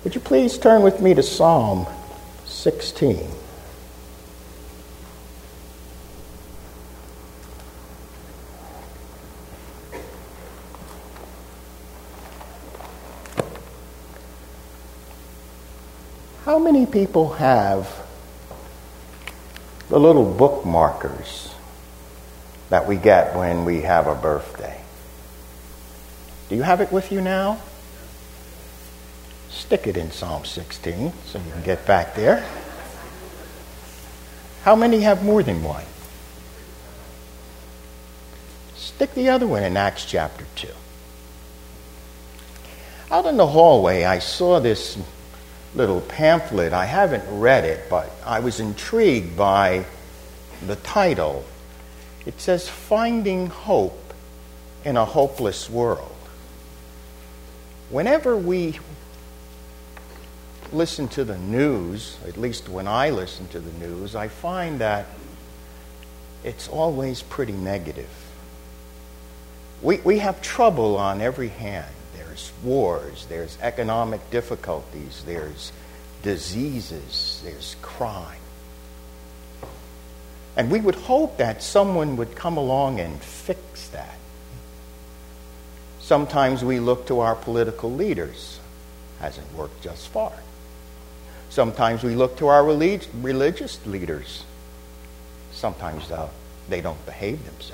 Would you please turn with me to Psalm 16? How many people have the little bookmarkers that we get when we have a birthday? Do you have it with you now? Stick it in Psalm 16 so you can get back there. How many have more than one? Stick the other one in Acts chapter 2. Out in the hallway, I saw this little pamphlet. I haven't read it, but I was intrigued by the title. It says, Finding Hope in a Hopeless World. Whenever we listen to the news, at least when I listen to the news, I find that it's always pretty negative. We have trouble on every hand. There's wars, there's economic difficulties, there's diseases, there's crime. And we would hope that someone would come along and fix that. Sometimes we look to our political leaders. Hasn't worked just far. Sometimes we look to our religious leaders. Sometimes they don't behave themselves.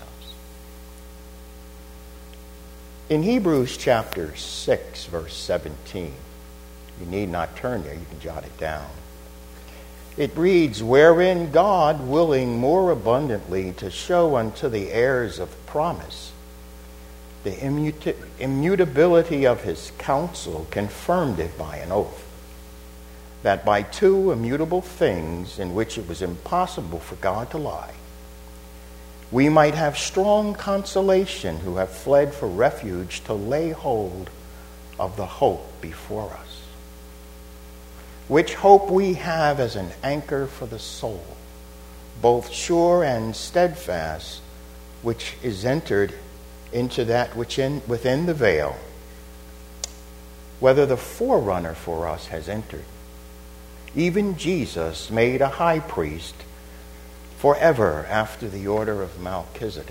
In Hebrews chapter 6, verse 17, you need not turn there, you can jot it down. It reads, Wherein God, willing more abundantly to show unto the heirs of promise the immutability of his counsel, confirmed it by an oath, that by two immutable things in which it was impossible for God to lie, we might have strong consolation who have fled for refuge to lay hold of the hope before us, which hope we have as an anchor for the soul, both sure and steadfast, which is entered into that which within the veil, whether the forerunner for us has entered, even Jesus made a high priest forever after the order of Melchizedek.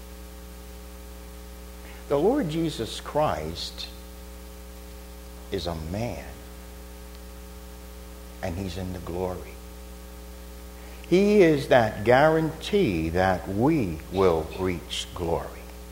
The Lord Jesus Christ is a man, and he's in the glory. He is that guarantee that we will reach glory.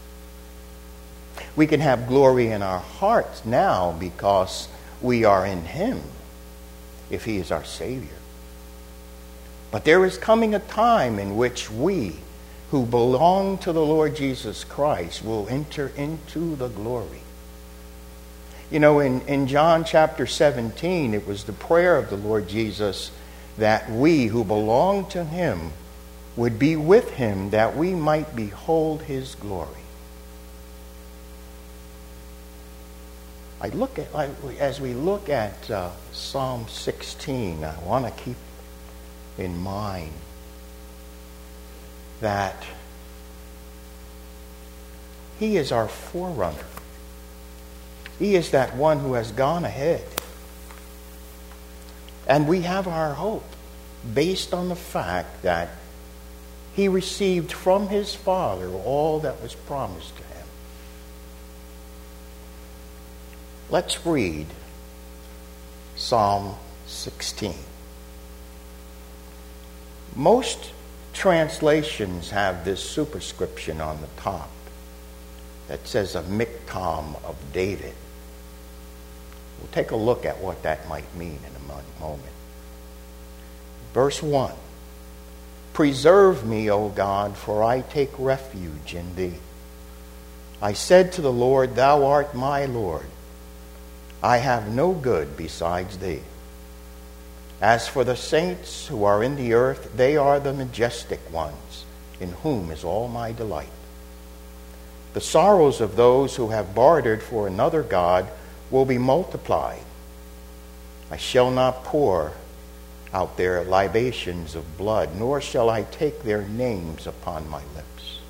We can have glory in our hearts now because we are in him, if he is our Savior. But there is coming a time in which we, who belong to the Lord Jesus Christ, will enter into the glory. You know, in John chapter 17, it was the prayer of the Lord Jesus that we who belong to him would be with him, that we might behold his glory. As we look at Psalm 16, I want to keep in mind that he is our forerunner. He is that one who has gone ahead. And we have our hope based on the fact that he received from his Father all that was promised to him. Let's read Psalm 16. Most translations have this superscription on the top that says a miktam of David. We'll take a look at what that might mean in a moment. Verse 1. Preserve me, O God, for I take refuge in thee. I said to the Lord, Thou art my Lord. I have no good besides thee. As for the saints who are in the earth, they are the majestic ones, in whom is all my delight. The sorrows of those who have bartered for another god will be multiplied. I shall not pour out their libations of blood, nor shall I take their names upon my lips.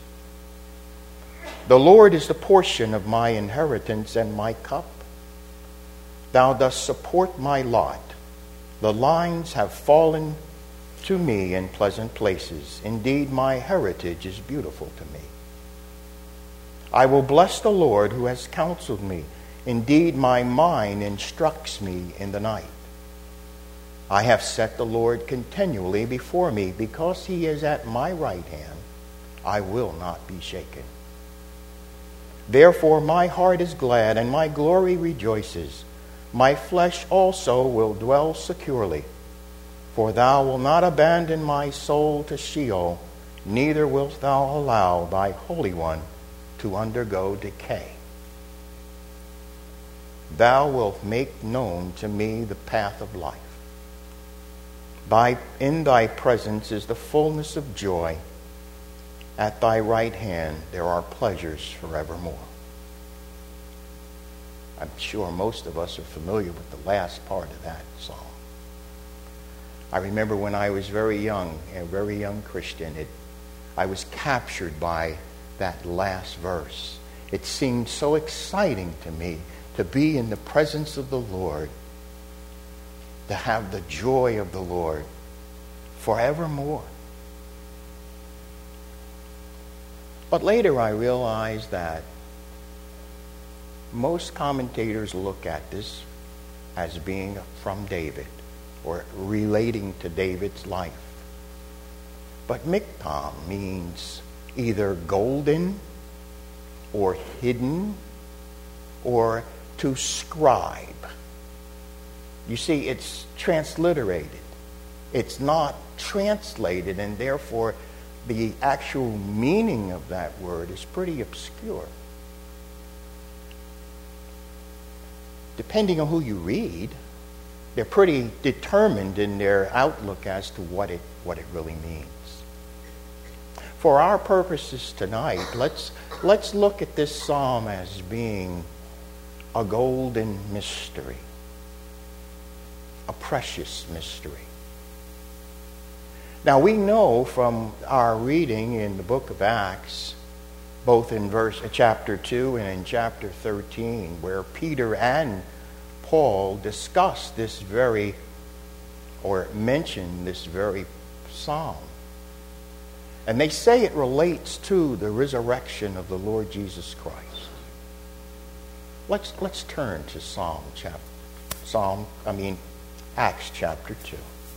The Lord is the portion of my inheritance and my cup. Thou dost support my lot. The lines have fallen to me in pleasant places. Indeed, my heritage is beautiful to me. I will bless the Lord who has counseled me. Indeed, my mind instructs me in the night. I have set the Lord continually before me. Because he is at my right hand, I will not be shaken. Therefore my heart is glad, and my glory rejoices. My flesh also will dwell securely. For thou wilt not abandon my soul to Sheol, neither wilt thou allow thy Holy One to undergo decay. Thou wilt make known to me the path of life. In thy presence is the fullness of joy. At thy right hand there are pleasures forevermore. I'm sure most of us are familiar with the last part of that song. I remember when I was very young, a very young Christian, I was captured by that last verse. It seemed so exciting to me to be in the presence of the Lord, to have the joy of the Lord forevermore. But later I realized that most commentators look at this as being from David or relating to David's life. But miktam means either golden or hidden or to scribe. You see, it's transliterated. It's not translated, and therefore the actual meaning of that word is pretty obscure. Depending on who you read, they're pretty determined in their outlook as to what it really means. For our purposes tonight, let's look at this psalm as being a golden mystery, a precious mystery. Now we know from our reading in the book of Acts, both in chapter 2 and in chapter 13, where Peter and Paul discuss this very, or mention this very psalm. And they say it relates to the resurrection of the Lord Jesus Christ. Let's turn to Acts chapter 2.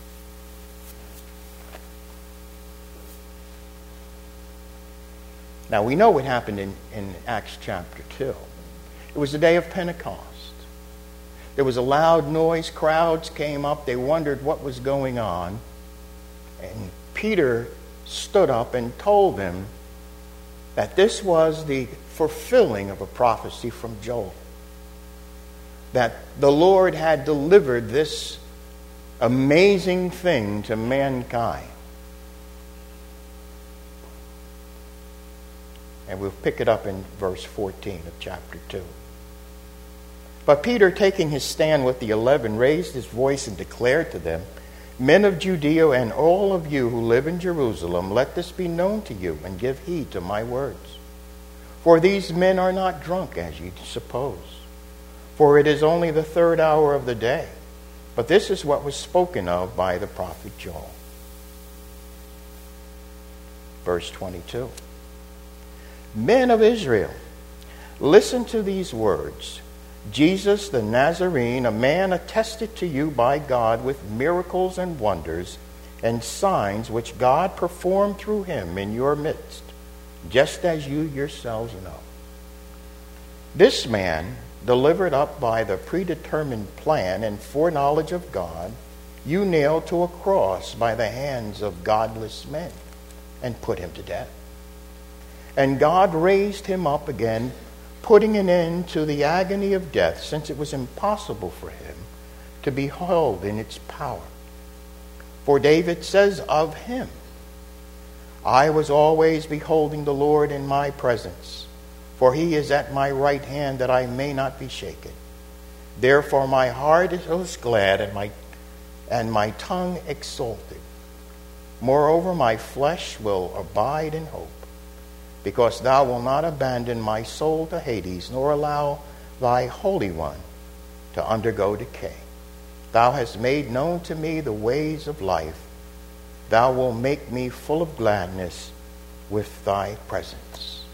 Now we know what happened in Acts chapter 2. It was the day of Pentecost. There was a loud noise, crowds came up, they wondered what was going on. And Peter stood up and told them that this was the fulfilling of a prophecy from Joel. That the Lord had delivered this amazing thing to mankind. And we'll pick it up in verse 14 of chapter 2. But Peter, taking his stand with the 11, raised his voice and declared to them, Men of Judea and all of you who live in Jerusalem, let this be known to you, and give heed to my words. For these men are not drunk, as ye suppose. For it is only the 3rd hour of the day. But this is what was spoken of by the prophet Joel. Verse 22. Men of Israel, listen to these words. Jesus the Nazarene, a man attested to you by God with miracles and wonders and signs which God performed through him in your midst, just as you yourselves know. This man, delivered up by the predetermined plan and foreknowledge of God, you nailed to a cross by the hands of godless men and put him to death. And God raised him up again, putting an end to the agony of death, since it was impossible for him to be held in its power. For David says of him, I was always beholding the Lord in my presence, for he is at my right hand that I may not be shaken. Therefore my heart is glad and my tongue exalted. Moreover, my flesh will abide in hope. Because thou wilt not abandon my soul to Hades, nor allow thy Holy One to undergo decay. Thou hast made known to me the ways of life. Thou wilt make me full of gladness with thy presence.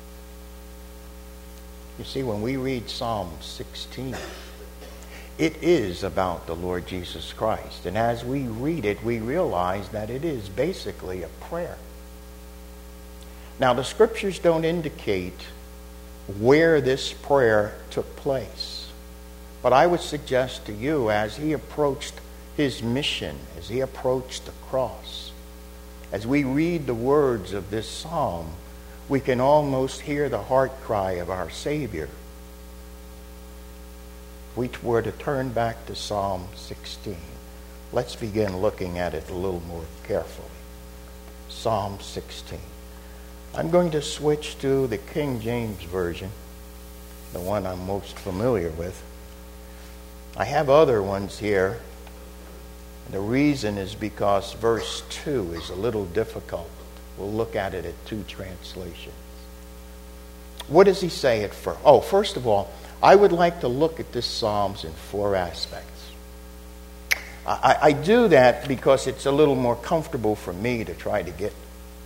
You see, when we read Psalm 16, it is about the Lord Jesus Christ. And as we read it, we realize that it is basically a prayer. Now, the scriptures don't indicate where this prayer took place. But I would suggest to you, as he approached his mission, as he approached the cross, as we read the words of this psalm, we can almost hear the heart cry of our Savior. If we were to turn back to Psalm 16, let's begin looking at it a little more carefully. Psalm 16. I'm going to switch to the King James Version, the one I'm most familiar with. I have other ones here. The reason is because verse 2 is a little difficult. We'll look at it at two translations. What does he say at first? Oh, first of all, I would like to look at this Psalms in four aspects. I do that because it's a little more comfortable for me to try to get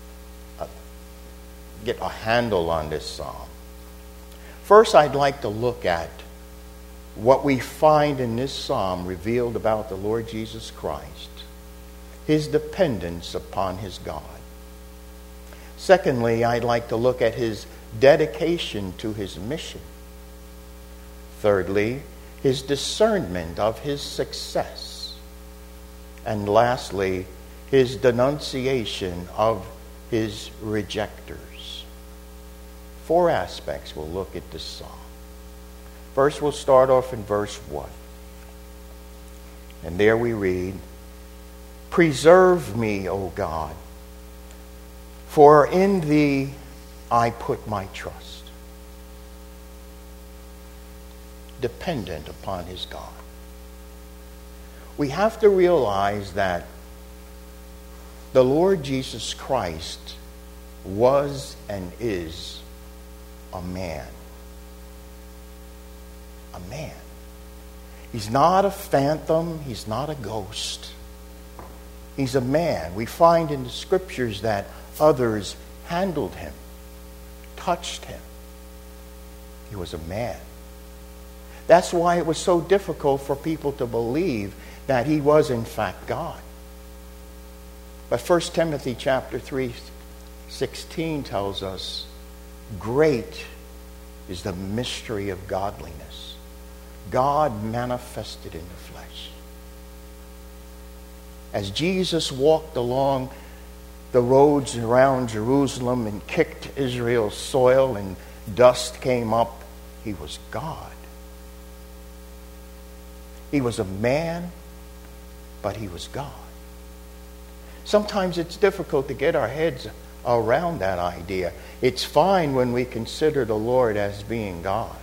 a handle on this psalm. First, I'd like to look at what we find in this psalm revealed about the Lord Jesus Christ, his dependence upon his God. Secondly, I'd like to look at his dedication to his mission. Thirdly, his discernment of his success. And lastly, his denunciation of his rejectors. Four aspects we'll look at this psalm. First, we'll start off in verse 1. And there we read, "Preserve me, O God, for in thee I put my trust." Dependent upon his God. We have to realize that the Lord Jesus Christ was and is a man. A man. He's not a phantom. He's not a ghost. He's a man. We find in the scriptures that others handled him, touched him. He was a man. That's why it was so difficult for people to believe that he was in fact God. But 1 Timothy chapter 3:16 tells us, great is the mystery of godliness. God manifested in the flesh. As Jesus walked along the roads around Jerusalem and kicked Israel's soil and dust came up, he was God. He was a man, but he was God. Sometimes it's difficult to get our heads around that idea. It's fine when we consider the Lord as being God.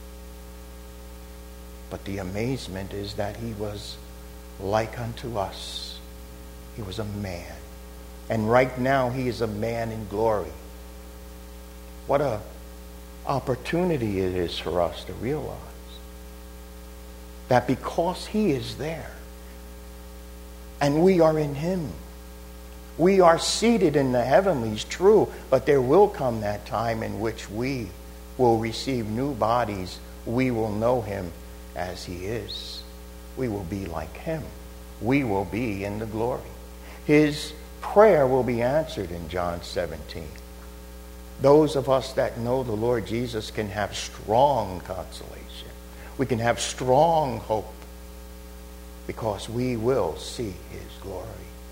But the amazement is that he was like unto us. He was a man. And right now he is a man in glory. What an opportunity it is for us to realize that because he is there and we are in him, we are seated in the heavenlies, true, but there will come that time in which we will receive new bodies. We will know him as he is. We will be like him. We will be in the glory. His prayer will be answered in John 17. Those of us that know the Lord Jesus can have strong consolation. We can have strong hope because we will see his glory.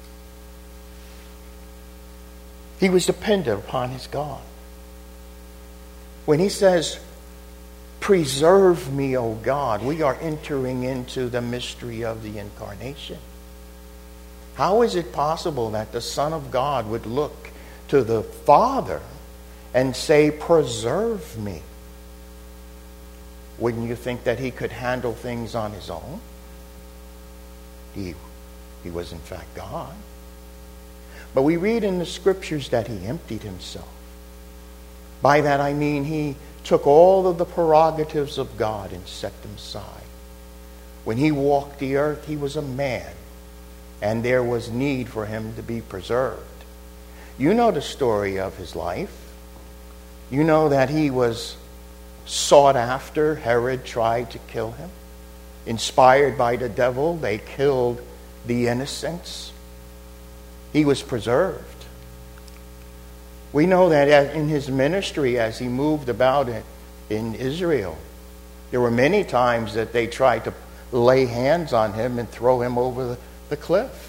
He was dependent upon his God. When he says, "Preserve me, O God," we are entering into the mystery of the incarnation. How is it possible that the Son of God would look to the Father and say, "Preserve me"? Wouldn't you think that he could handle things on his own? He was in fact God. But we read in the scriptures that he emptied himself. By that I mean he took all of the prerogatives of God and set them aside. When he walked the earth, he was a man, and there was need for him to be preserved. You know the story of his life. You know that he was sought after. Herod tried to kill him. Inspired by the devil, they killed the innocents. He was preserved. We know that in his ministry, as he moved about in Israel, there were many times that they tried to lay hands on him and throw him over the cliff.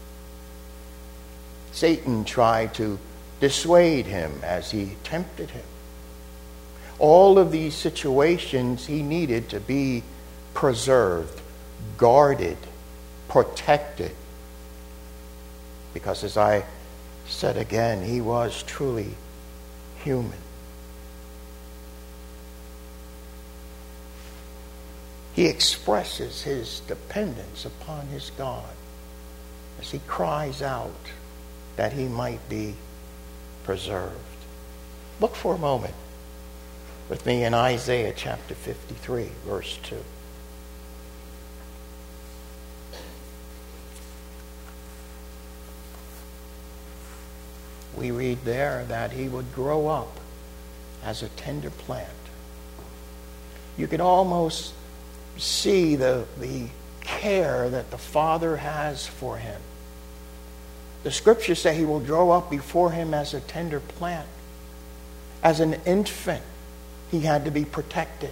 Satan tried to dissuade him as he tempted him. All of these situations, he needed to be preserved, guarded, protected. Because as I said again, he was truly human. He expresses his dependence upon his God as he cries out that he might be preserved. Look for a moment with me in Isaiah chapter 53, verse 2. We read there that he would grow up as a tender plant. You could almost see the care that the Father has for him. The scriptures say he will grow up before him as a tender plant. As an infant, he had to be protected.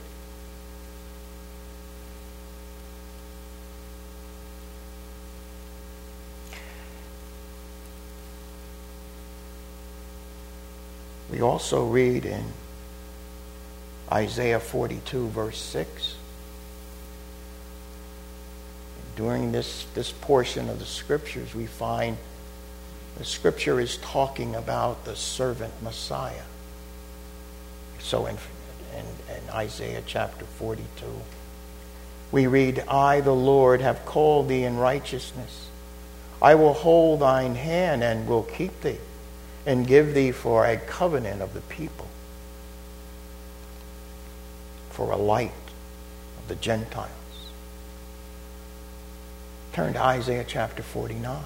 We also read in Isaiah 42, verse 6. During this portion of the scriptures, we find the scripture is talking about the servant Messiah. So in Isaiah chapter 42, we read, I, the Lord, have called thee in righteousness. I will hold thine hand and will keep thee, and give thee for a covenant of the people, for a light of the Gentiles. Turn to Isaiah chapter 49,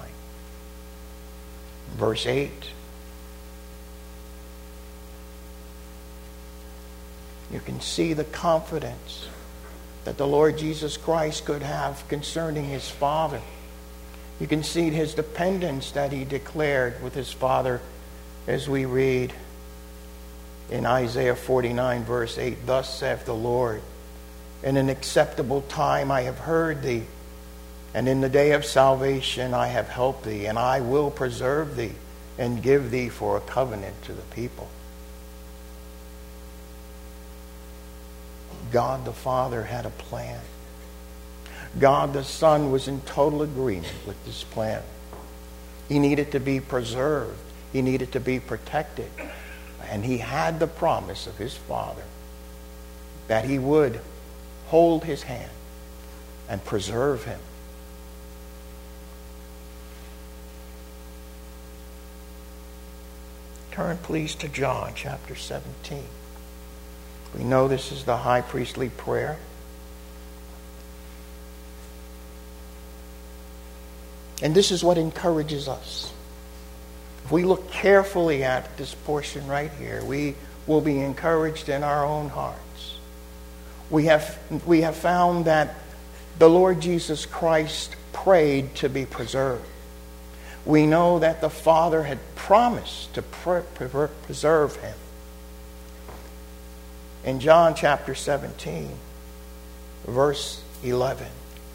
verse 8. You can see the confidence that the Lord Jesus Christ could have concerning his Father. You can see his dependence that he declared with his Father as we read in Isaiah 49, verse 8, Thus saith the Lord, in an acceptable time I have heard thee, and in the day of salvation I have helped thee, and I will preserve thee and give thee for a covenant to the people. God the Father had a plan. God the Son was in total agreement with this plan. He needed to be preserved. He needed to be protected. And he had the promise of his Father that he would hold his hand and preserve him. Turn please to John chapter 17. We know this is the high priestly prayer. And this is what encourages us. If we look carefully at this portion right here, we will be encouraged in our own hearts. We have found that the Lord Jesus Christ prayed to be preserved. We know that the Father had promised to preserve him. In John chapter 17, verse 11,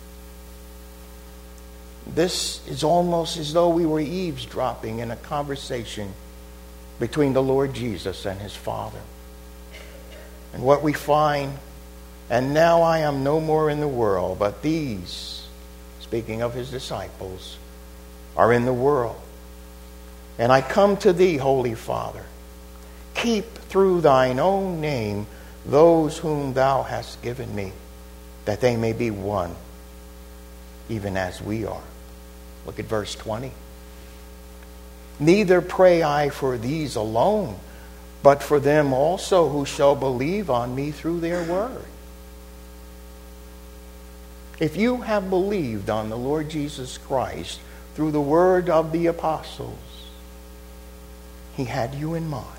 this is almost as though we were eavesdropping in a conversation between the Lord Jesus and his Father. And what we find, and now I am no more in the world, but these, speaking of his disciples, are in the world. And I come to thee, Holy Father. Keep through thine own name those whom thou hast given me, that they may be one, even as we are. Look at verse 20. Neither pray I for these alone, but for them also who shall believe on me through their word. If you have believed on the Lord Jesus Christ through the word of the apostles, He had you in mind.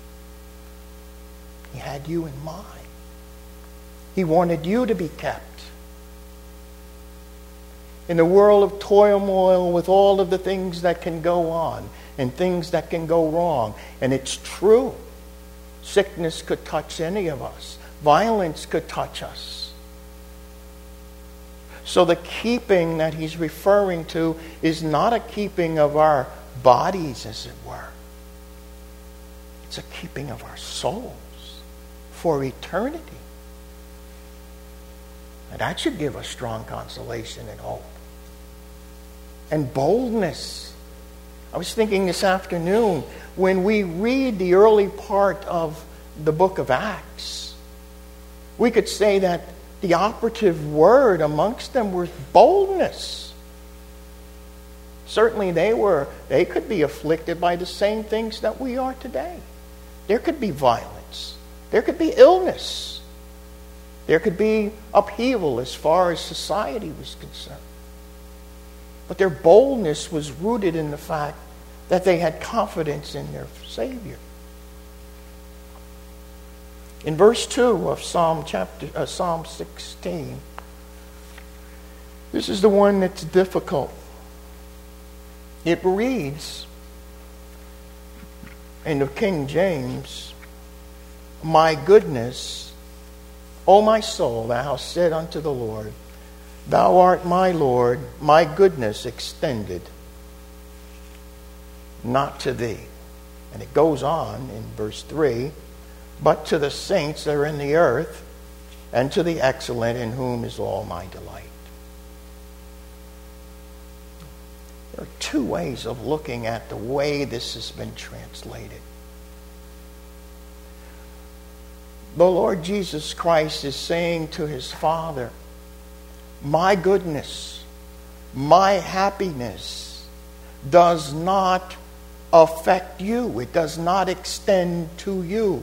He had you in mind. He wanted you to be kept. In the world of turmoil with all of the things that can go on and things that can go wrong, and it's true, sickness could touch any of us. Violence could touch us. So the keeping that he's referring to is not a keeping of our bodies, as it were. It's a keeping of our souls for eternity. And that should give us strong consolation and hope. And boldness. I was thinking this afternoon, when we read the early part of the book of Acts, we could say that the operative word amongst them was boldness. Certainly they could be afflicted by the same things that we are today. There could be violence. There could be illness. There could be upheaval as far as society was concerned. But their boldness was rooted in the fact that they had confidence in their Savior. In verse 2 of Psalm 16, this is the one that's difficult. It reads in the King James, "My goodness, O my soul, thou hast said unto the Lord, Thou art my Lord, my goodness extended not to thee." And it goes on in verse 3, "But to the saints that are in the earth, and to the excellent in whom is all my delight." There are two ways of looking at the way this has been translated. The Lord Jesus Christ is saying to his Father, my goodness, my happiness does not affect you. It does not extend to you,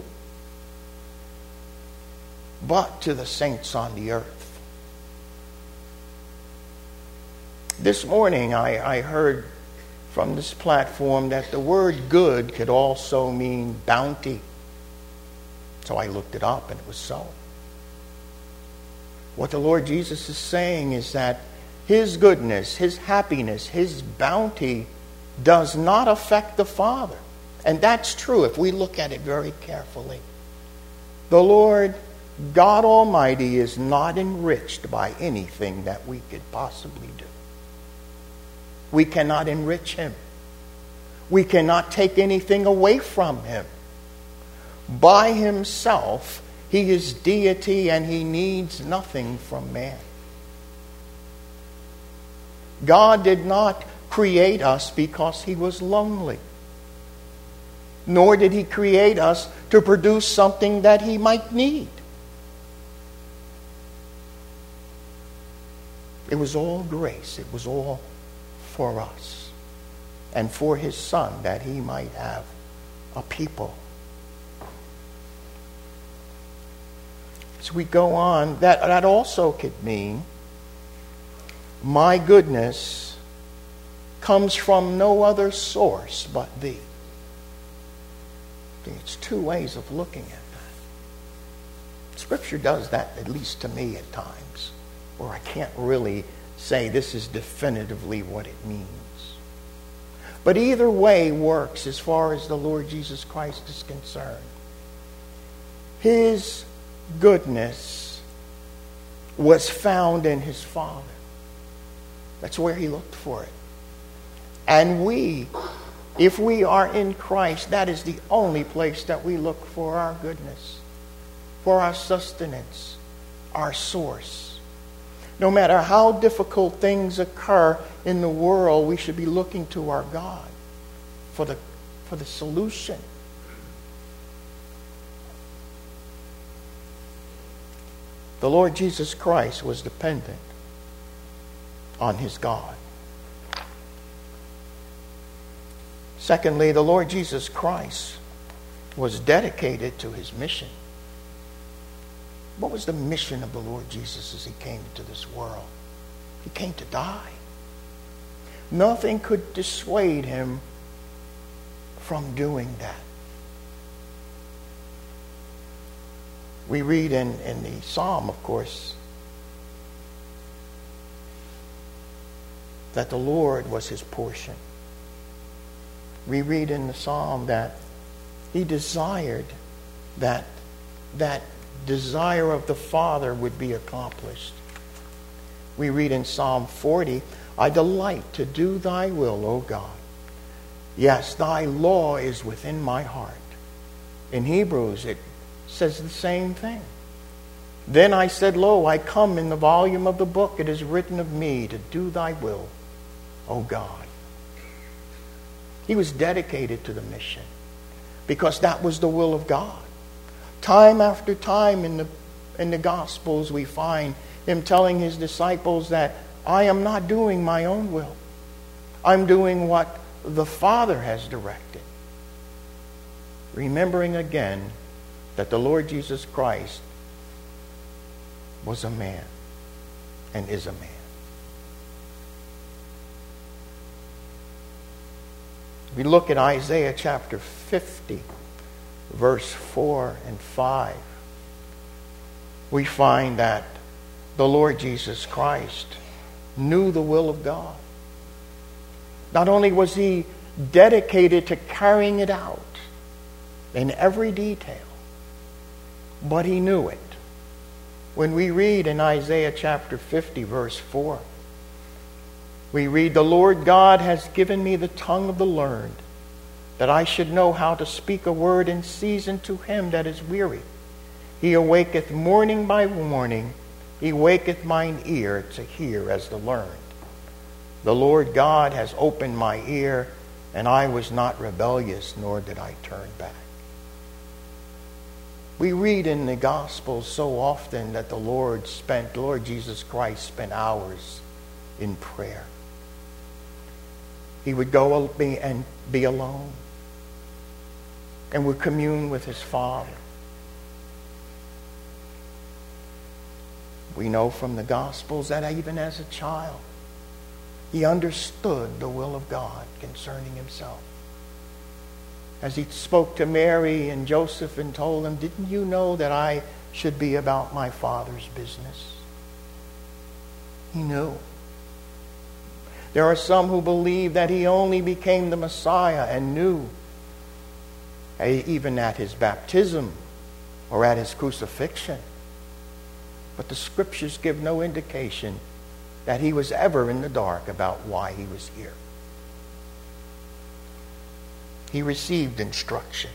but to the saints on the earth. This morning I heard from this platform that the word good could also mean bounty. So I looked it up, and it was so. What the Lord Jesus is saying is that his goodness, his happiness, his bounty does not affect the Father. And that's true if we look at it very carefully. The Lord God Almighty is not enriched by anything that we could possibly do. We cannot enrich him. We cannot take anything away from him. By himself, he is deity, and he needs nothing from man. God did not create us because he was lonely. Nor did he create us to produce something that he might need. It was all grace. It was all for us and for his Son, that he might have a people. As we go on, that also could mean my goodness comes from no other source but thee. It's two ways of looking at that. Scripture does that, at least to me at times, where I can't really say this is definitively what it means. But either way works as far as the Lord Jesus Christ is concerned. His goodness was found in his Father. That's where he looked for it. And we, if we are in Christ, that is the only place that we look for our goodness, for our sustenance, our source. No matter how difficult things occur in the world, we should be looking to our God for the solution. The Lord Jesus Christ was dependent on his God. Secondly, the Lord Jesus Christ was dedicated to his mission. What was the mission of the Lord Jesus as he came into this world? He came to die. Nothing could dissuade him from doing that. We read in the Psalm, of course, that the Lord was his portion. We read in the Psalm that he desired that desire of the Father would be accomplished. We read in Psalm 40, I delight to do thy will, O God. Yes, thy law is within my heart. In Hebrews, it says the same thing. Then I said, lo, I come in the volume of the book. It is written of me to do thy will, O God. He was dedicated to the mission because that was the will of God. Time after time in the Gospels we find him telling his disciples that I am not doing my own will. I'm doing what the Father has directed. Remembering again that the Lord Jesus Christ was a man and is a man. We look at Isaiah chapter 50, verse 4 and 5. We find that the Lord Jesus Christ knew the will of God. Not only was he dedicated to carrying it out in every detail, but he knew it. When we read in Isaiah chapter 50, verse 4, we read, the Lord God has given me the tongue of the learned, that I should know how to speak a word in season to him that is weary. He awaketh morning by morning, he waketh mine ear to hear as the learned. The Lord God has opened my ear, and I was not rebellious, nor did I turn back. We read in the Gospels so often that the Lord Jesus Christ spent hours in prayer. He would go and be alone and would commune with his Father. We know from the Gospels that even as a child, he understood the will of God concerning himself. As he spoke to Mary and Joseph and told them, didn't you know that I should be about my Father's business? He knew. There are some who believe that he only became the Messiah and knew, even at his baptism or at his crucifixion. But the Scriptures give no indication that he was ever in the dark about why he was here. He received instruction.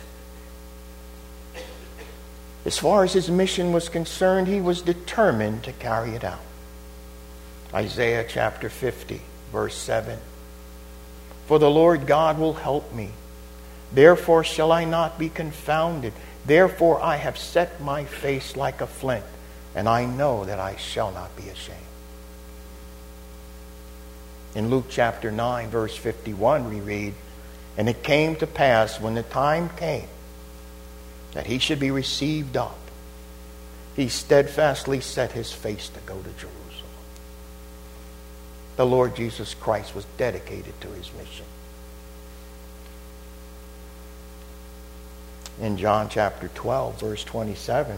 As far as his mission was concerned, he was determined to carry it out. Isaiah chapter 50, verse 7. For the Lord God will help me. Therefore shall I not be confounded. Therefore I have set my face like a flint, and I know that I shall not be ashamed. In Luke chapter 9, verse 51, we read, and it came to pass when the time came that he should be received up, he steadfastly set his face to go to Jerusalem. The Lord Jesus Christ was dedicated to his mission. In John chapter 12, verse 27,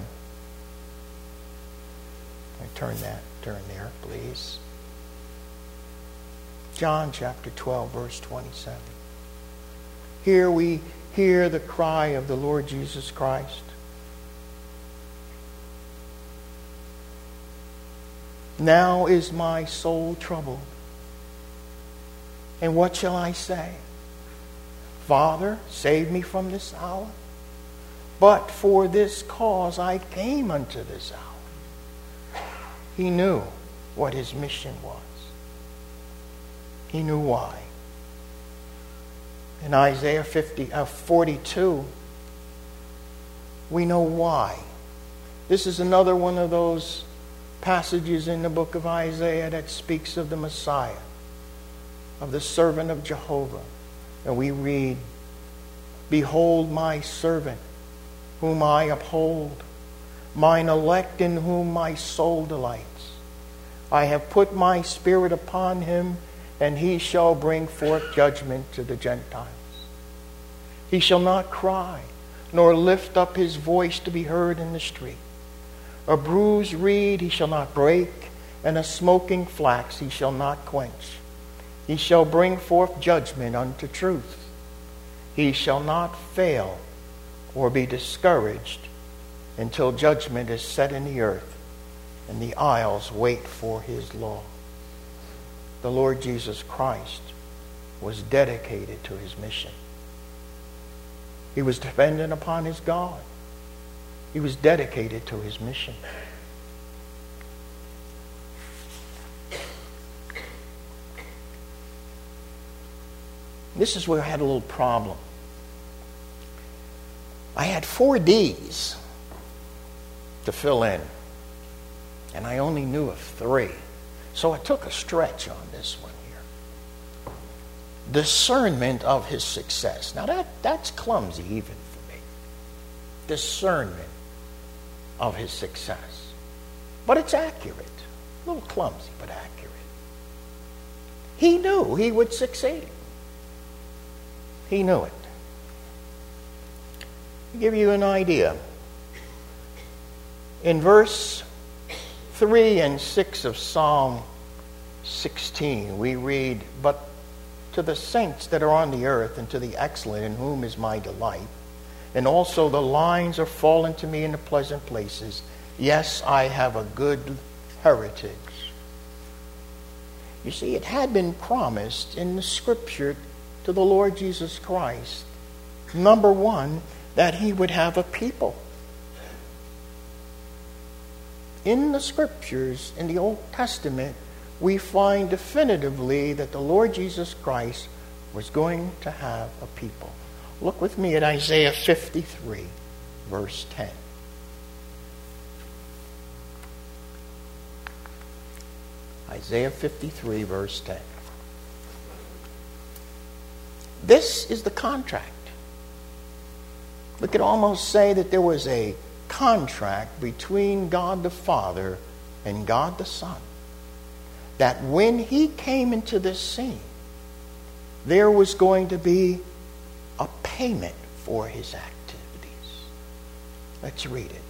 turn there, please. John chapter 12, verse 27. Here we hear the cry of the Lord Jesus Christ. Now is my soul troubled. And what shall I say? Father, save me from this hour. But for this cause I came unto this hour. He knew what his mission was. He knew why. In Isaiah 42, we know why. This is another one of those passages in the book of Isaiah that speaks of the Messiah, of the servant of Jehovah. And we read, behold my servant, whom I uphold, mine elect in whom my soul delights. I have put my Spirit upon him, and he shall bring forth judgment to the Gentiles. He shall not cry, nor lift up his voice to be heard in the street. A bruised reed he shall not break, and a smoking flax he shall not quench. He shall bring forth judgment unto truth. He shall not fail or be discouraged until judgment is set in the earth and the isles wait for his law. The Lord Jesus Christ was dedicated to his mission. He was dependent upon his God. He was dedicated to his mission. This is where I had a little problem. I had 4 D's to fill in, and I only knew of 3. So I took a stretch on this one here. Discernment of his success. Now that's clumsy even for me. Discernment of his success. But it's accurate. A little clumsy, but accurate. He knew he would succeed. He knew it. To give you an idea, in verse 3 and 6 of Psalm 16, we read, "But to the saints that are on the earth, and to the excellent in whom is my delight, and also the lines are fallen to me in the pleasant places. Yes, I have a good heritage." You see, it had been promised in the Scripture to the Lord Jesus Christ, number one, that he would have a people. In the Scriptures, in the Old Testament, we find definitively that the Lord Jesus Christ was going to have a people. Look with me at Isaiah 53, verse 10. Isaiah 53, verse 10. This is the contract. We could almost say that there was a contract between God the Father and God the Son. That when he came into this scene, there was going to be a payment for his activities. Let's read it.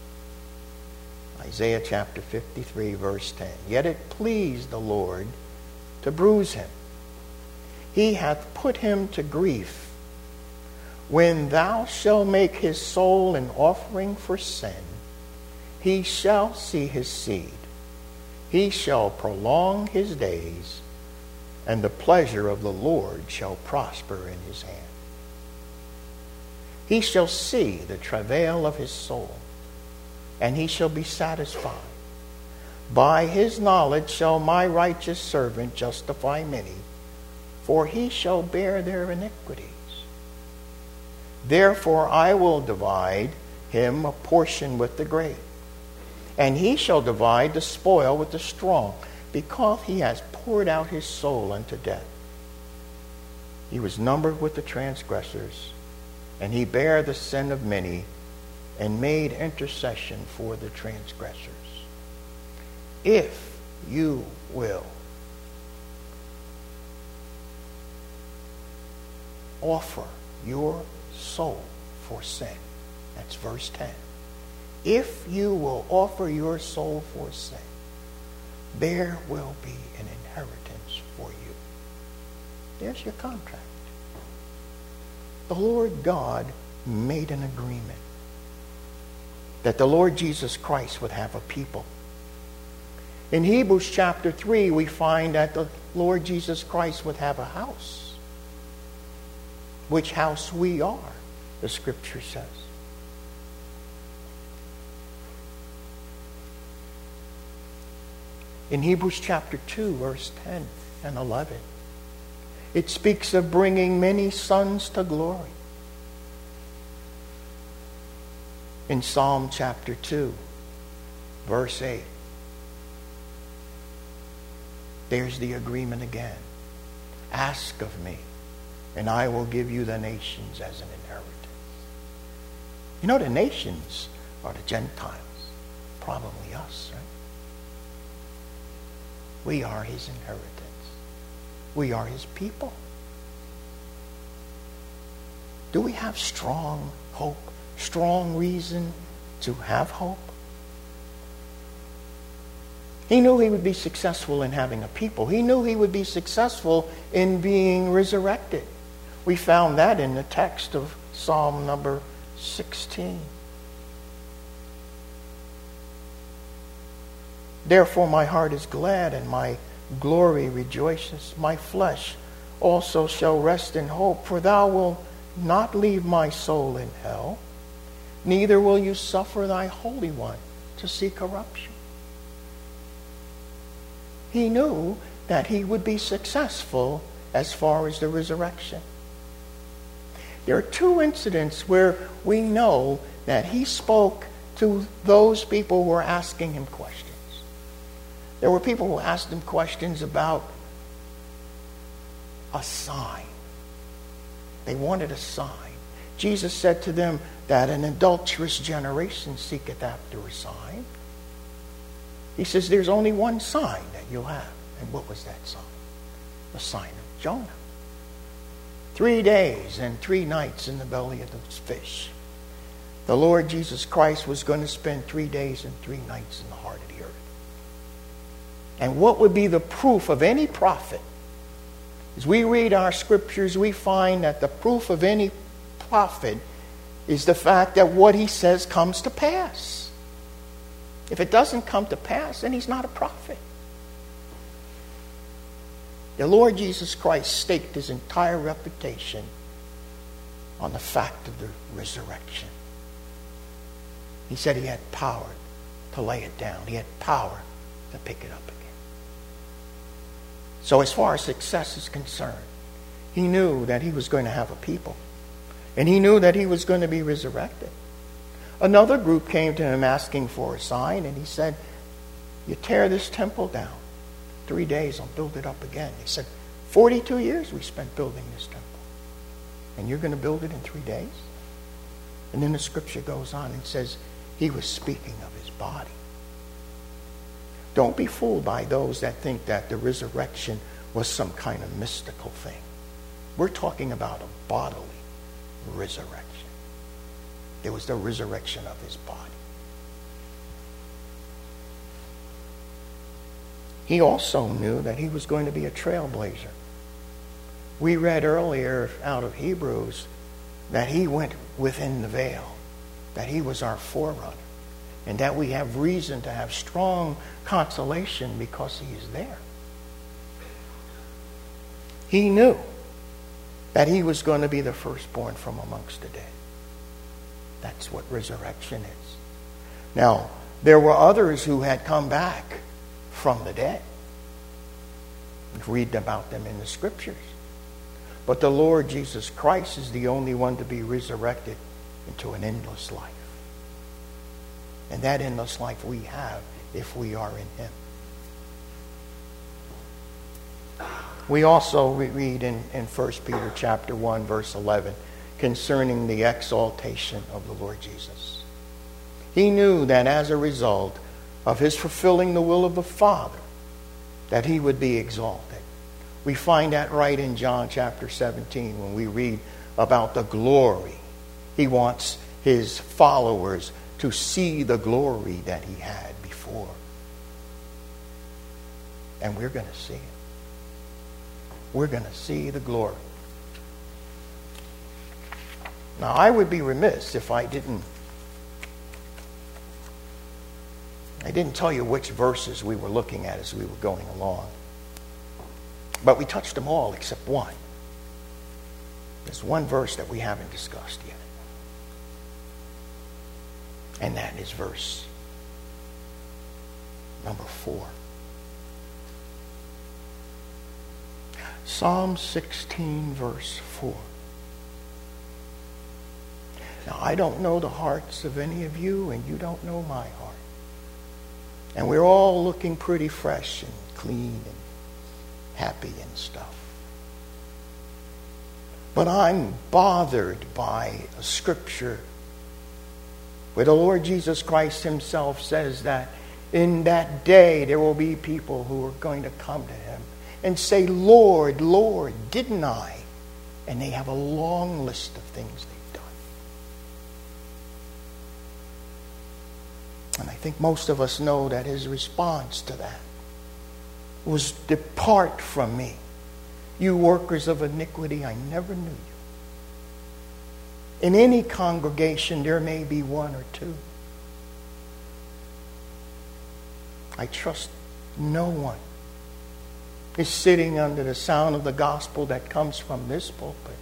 Isaiah chapter 53, verse 10. "Yet it pleased the Lord to bruise him. He hath put him to grief. When thou shalt make his soul an offering for sin, he shall see his seed. He shall prolong his days, and the pleasure of the Lord shall prosper in his hand. He shall see the travail of his soul, and he shall be satisfied. By his knowledge shall my righteous servant justify many, for he shall bear their iniquities. Therefore I will divide him a portion with the great, and he shall divide the spoil with the strong, because he has poured out his soul unto death. He was numbered with the transgressors, and he bare the sin of many, and made intercession for the transgressors." If you will offer your soul for sin, that's verse 10. If you will offer your soul for sin, there will be an inheritance for you. There's your contract. The Lord God made an agreement that the Lord Jesus Christ would have a people. In Hebrews chapter 3, we find that the Lord Jesus Christ would have a house. Which house we are, the Scripture says. In Hebrews chapter 2, verse 10 and 11, it speaks of bringing many sons to glory. In Psalm chapter 2, verse 8, there's the agreement again. Ask of me, and I will give you the nations as an inheritance. You know, the nations are the Gentiles, probably us, right? We are his inheritance. We are his people. Do we have strong hope, strong reason to have hope? He knew he would be successful in having a people. He knew he would be successful in being resurrected. We found that in the text of Psalm number 16. Therefore my heart is glad and my glory rejoices. My flesh also shall rest in hope, for thou wilt not leave my soul in hell, neither will you suffer thy Holy One to see corruption. He knew that he would be successful as far as the resurrection. There are two incidents where we know that he spoke to those people who were asking him questions. There were people who asked him questions about a sign. They wanted a sign. Jesus said to them that an adulterous generation seeketh after a sign. He says there's only one sign that you'll have. And what was that sign? The sign of Jonah. 3 days and 3 nights in the belly of the fish. The Lord Jesus Christ was going to spend 3 days and 3 nights in the heart of the earth. And what would be the proof of any prophet? As we read our scriptures, we find that the proof of any prophet is the fact that what he says comes to pass. If it doesn't come to pass, then he's not a prophet. The Lord Jesus Christ staked his entire reputation on the fact of the resurrection. He said he had power to lay it down. He had power to pick it up again. So as far as success is concerned, he knew that he was going to have a people. And he knew that he was going to be resurrected. Another group came to him asking for a sign, and he said, you tear this temple down. 3 days, I'll build it up again. He said, 42 years we spent building this temple. And you're going to build it in 3 days? And then the scripture goes on and says, he was speaking of his body. Don't be fooled by those that think that the resurrection was some kind of mystical thing. We're talking about a bodily resurrection. It was the resurrection of his body. He also knew that he was going to be a trailblazer. We read earlier out of Hebrews that he went within the veil, that he was our forerunner, and that we have reason to have strong consolation because he is there. He knew that he was going to be the firstborn from amongst the dead. That's what resurrection is. Now, there were others who had come back from the dead. We read about them in the scriptures. But the Lord Jesus Christ is the only one to be resurrected into an endless life. And that endless life we have if we are in him. We also read in 1 Peter chapter 1, verse 11, concerning the exaltation of the Lord Jesus. He knew that as a result of his fulfilling the will of the Father, that he would be exalted. We find that right in John chapter 17 when we read about the glory. He wants his followers to see the glory that he had before. And we're going to see it. We're going to see the glory. Now, I would be remiss if I didn't tell you which verses we were looking at as we were going along. But we touched them all except one. There's one verse that we haven't discussed yet. And that is verse number 4. Psalm 16, verse 4. Now, I don't know the hearts of any of you, and you don't know my heart. And we're all looking pretty fresh and clean and happy and stuff. But I'm bothered by a scripture where the Lord Jesus Christ himself says that In that day, there will be people who are going to come to him and say, Lord, Lord, didn't I? And they have a long list of things they've done. And I think most of us know that his response to that was, depart from me, you workers of iniquity, I never knew you. In any congregation, there may be one or two. I trust no one is sitting under the sound of the gospel that comes from this pulpit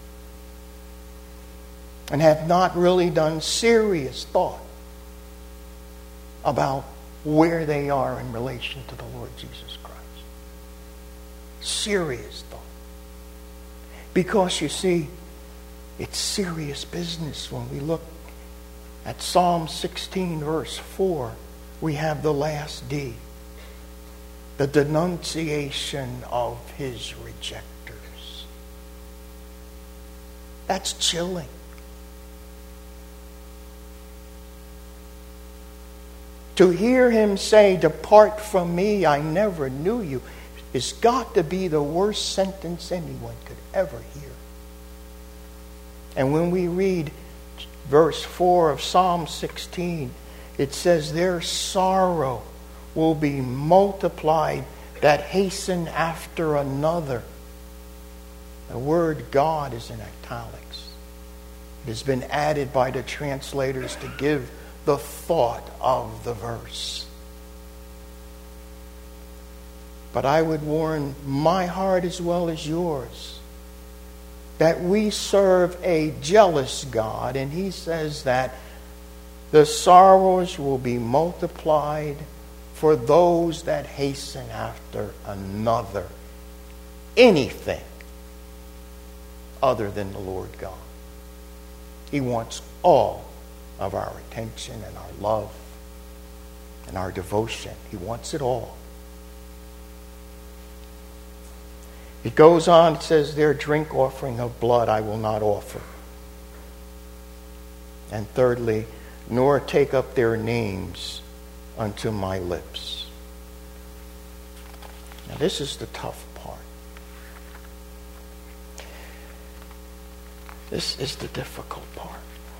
and have not really done serious thought about where they are in relation to the Lord Jesus Christ. Serious thought. Because you see, it's serious business. When we look at Psalm 16 verse 4, we have the last D, the denunciation of his rejectors. That's chilling. To hear him say, depart from me, I never knew you, has got to be the worst sentence anyone could ever hear. And when we read verse 4 of Psalm 16, it says, their sorrow will be multiplied that hasten after another. The word God is in italics. It has been added by the translators to give the thought of the verse. But I would warn my heart as well as yours that we serve a jealous God, and he says that the sorrows will be multiplied for those that hasten after another. Anything other than the Lord God. He wants all of our attention and our love and our devotion. He wants it all. It goes on, it says, their drink offering of blood I will not offer. And thirdly, nor take up their names unto my lips. Now this is the tough part. This is the difficult part.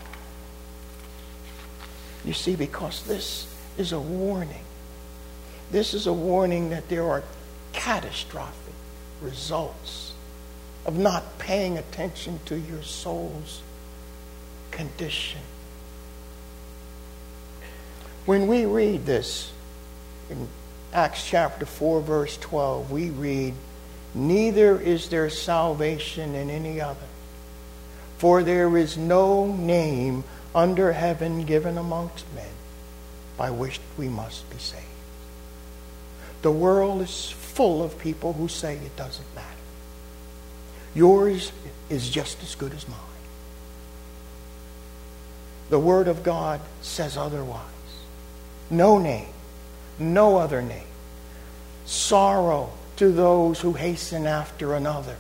You see, because this is a warning. This is a warning that there are catastrophic results of not paying attention to your soul's condition. When we read this in Acts chapter 4 verse 12, we read, neither is there salvation in any other, for there is no name under heaven given amongst men by which we must be saved. The world is full of people who say it doesn't matter. Yours is just as good as mine. The Word of God says otherwise. No name, no other name. Sorrow to those who hasten after another.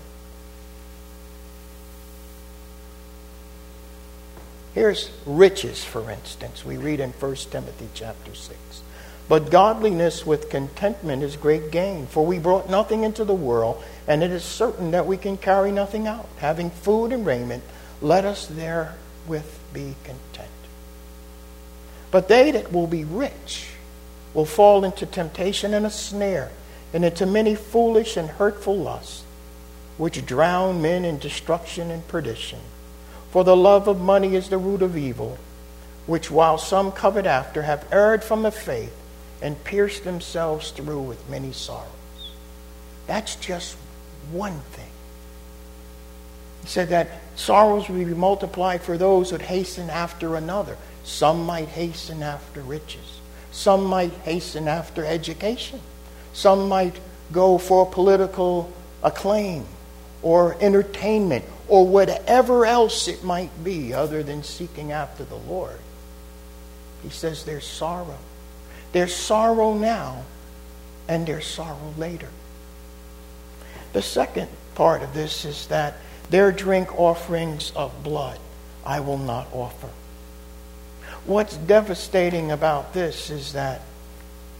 Here's riches, for instance. We read in 1 Timothy chapter 6. But godliness with contentment is great gain, for we brought nothing into the world, and it is certain that we can carry nothing out. Having food and raiment, let us therewith be content. But they that will be rich will fall into temptation and a snare, and into many foolish and hurtful lusts, which drown men in destruction and perdition. For the love of money is the root of evil, which while some covet after have erred from the faith and pierced themselves through with many sorrows. That's just one thing. He said that sorrows will be multiplied for those who hasten after another. Some might hasten after riches. Some might hasten after education. Some might go for political acclaim or entertainment or whatever else it might be other than seeking after the Lord. He says there's sorrow. There's sorrow now and there's sorrow later. The second part of this is that their drink offerings of blood I will not offer. What's devastating about this is that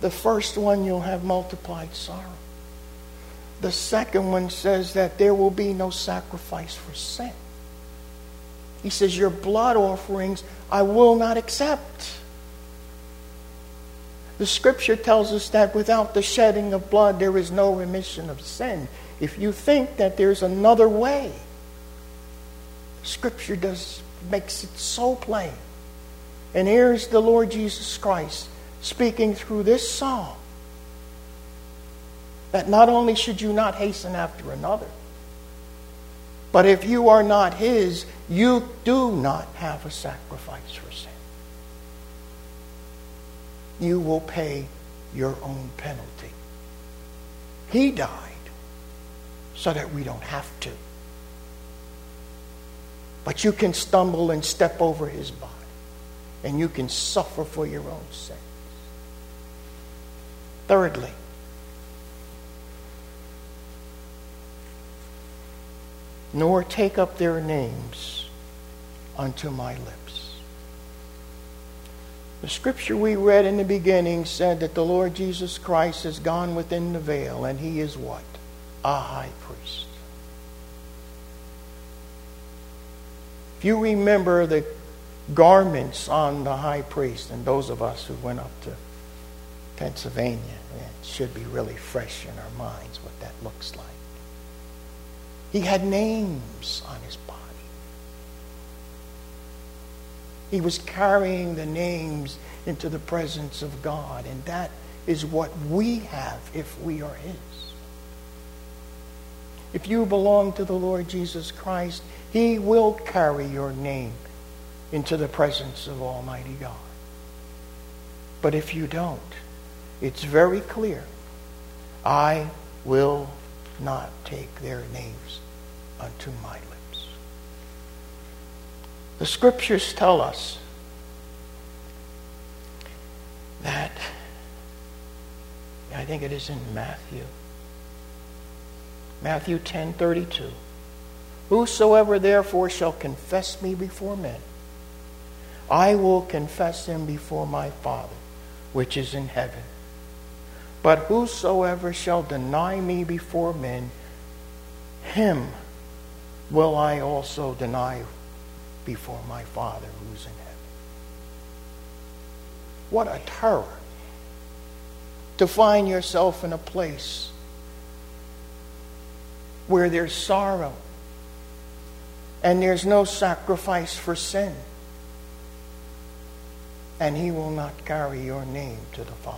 The first one, you'll have multiplied sorrow. The second one says that there will be no sacrifice for sin. He says, your blood offerings I will not accept. The scripture tells us that without the shedding of blood, there is no remission of sin. If you think that there's another way, scripture makes it so plain. And here's the Lord Jesus Christ speaking through this psalm, that not only should you not hasten after another, but if you are not his, you do not have a sacrifice for sin. You will pay your own penalty. He died so that we don't have to. But you can stumble and step over his body, and you can suffer for your own sins. Thirdly, nor take up their names unto my lips. The scripture we read in the beginning said that the Lord Jesus Christ has gone within the veil, and he is what? A high priest. If you remember the garments on the high priest, and those of us who went up to Pennsylvania, it should be really fresh in our minds what that looks like. He had names on his body. He was carrying the names into the presence of God, and that is what we have if we are his. If you belong to the Lord Jesus Christ, he will carry your name into the presence of Almighty God. But if you don't, it's very clear. I will not take their names unto my lips. The scriptures tell us that, I think it is in Matthew 10:32. Whosoever therefore shall confess me before men, I will confess him before my Father, which is in heaven. But whosoever shall deny me before men, him will I also deny before my Father who is in heaven. What a terror to find yourself in a place where there's sorrow and there's no sacrifice for sin, and he will not carry your name to the Father.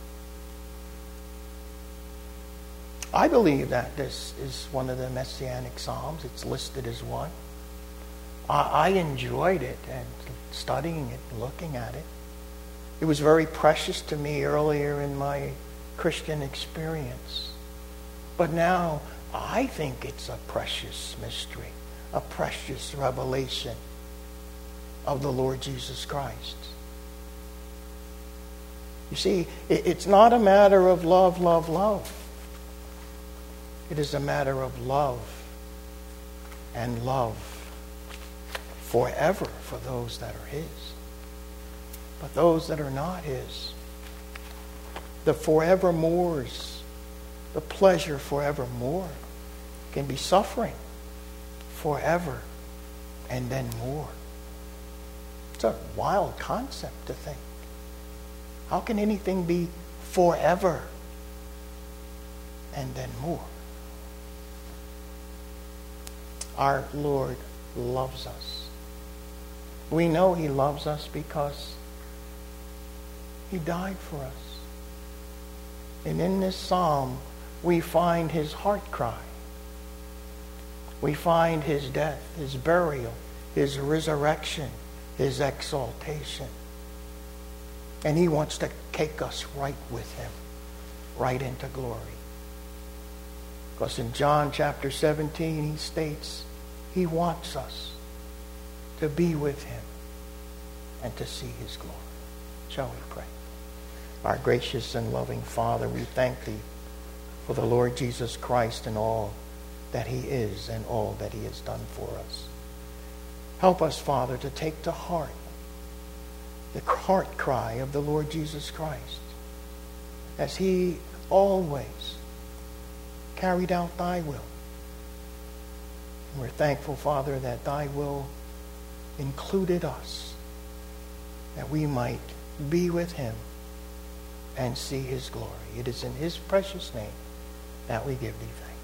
I believe that this is one of the Messianic Psalms. It's listed as one. I enjoyed it and studying it, looking at it. It was very precious to me earlier in my Christian experience. But now I think it's a precious mystery, a precious revelation of the Lord Jesus Christ. You see, it's not a matter of love, love, love. It is a matter of love and love forever for those that are his. But those that are not his, the forevermores, the pleasure forevermore, can be suffering forever and then more. It's a wild concept to think. How can anything be forever and then more? Our Lord loves us. We know he loves us because he died for us. And in this psalm, we find his heart cry. We find his death, his burial, his resurrection, his exaltation. And he wants to take us right with him, right into glory. Because in John chapter 17, he states he wants us to be with him and to see his glory. Shall we pray? Our gracious and loving Father, we thank thee for the Lord Jesus Christ and all that he is and all that he has done for us. Help us, Father, to take to heart the heart cry of the Lord Jesus Christ. as he always carried out thy will. We're thankful, Father, that thy will included us, that we might be with him and see his glory. It is in his precious name that we give thee thanks.